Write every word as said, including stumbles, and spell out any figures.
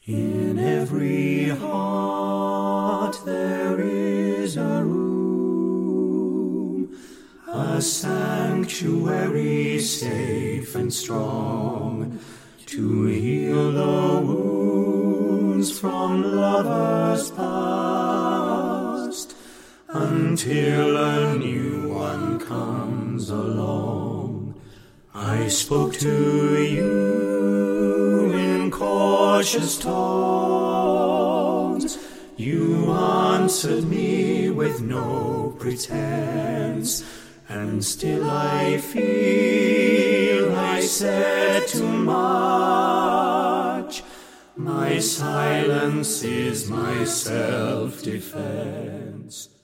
In every heart there is a room, a sanctuary safe and strong, to heal the wounds from lovers past, until a new one comes along. I spoke to you in cautious tones. You answered me with no pretense, and still I feel I said too much. My silence is my self-defense.